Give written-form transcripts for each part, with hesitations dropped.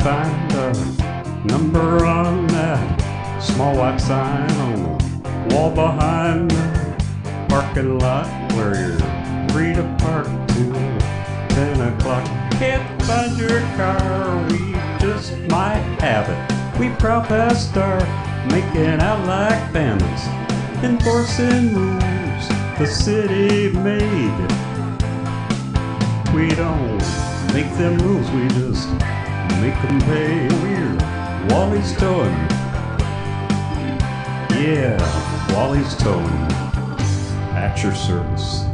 find a number on that small white sign on the wall behind the parking lot where you're free to park till 10 o'clock. Can't find your car, we just might have it. We proud past our making out like bandits, enforcing rules the city made. We don't make them rules, we just make them pay. We're Wally's Towing. Yeah, Wally's Towing. At your service.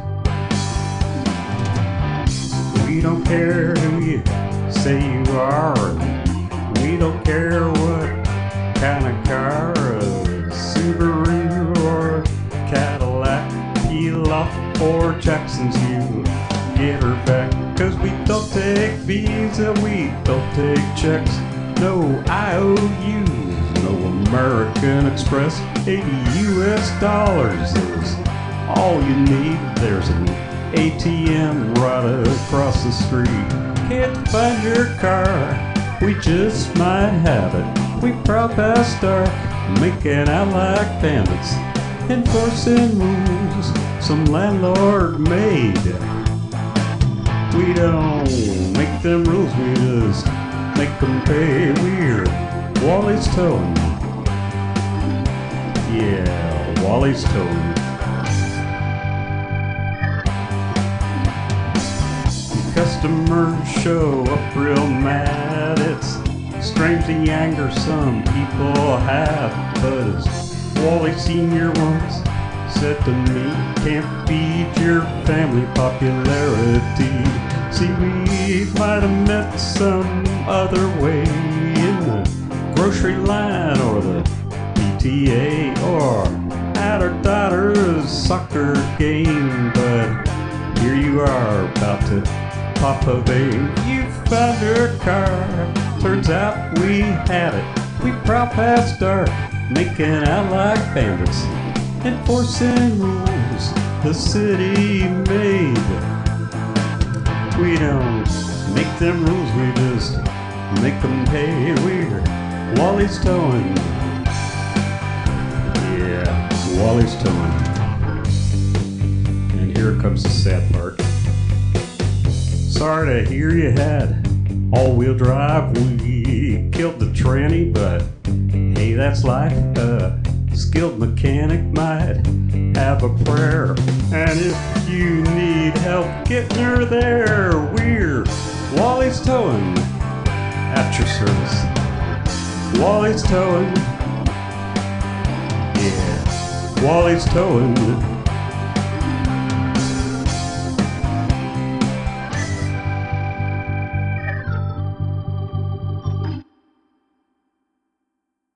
We don't care who you say you are. We don't care what kind of car, a Subaru or Cadillac. Peel off 4 Jacksons, you get her back. Cause we don't take Visa, we don't take checks. No IOUs, no American Express. 80 US dollars is all you need. There's an ATM right across the street. Can't find your car, we just might have it. We proud past dark, making out like bandits, enforcing rules some landlord made. We don't make them rules, we just make them pay. We're Wally's Towing. Yeah, Wally's Towing. Customers show up real mad. It's strange the anger some people have, but as Wally Sr. once said to me, can't feed your family popularity. See, we might have met some other way in the grocery line or the PTA or at our daughter's soccer game, but here you are about to pop a vein. You found your car, turns out we had it. We proud past dark, making out like bandits, enforcing rules the city made. We don't make them rules, we just make them pay. We're Wally's Towing. Yeah, Wally's Towing. And here comes the sad part. Sorry to hear you had all-wheel drive. We killed the tranny, but hey, that's life. A skilled mechanic might have a prayer, and if you need help getting her there, we're Wally's Towing. At your service. Wally's Towing. Yeah, Wally's Towing.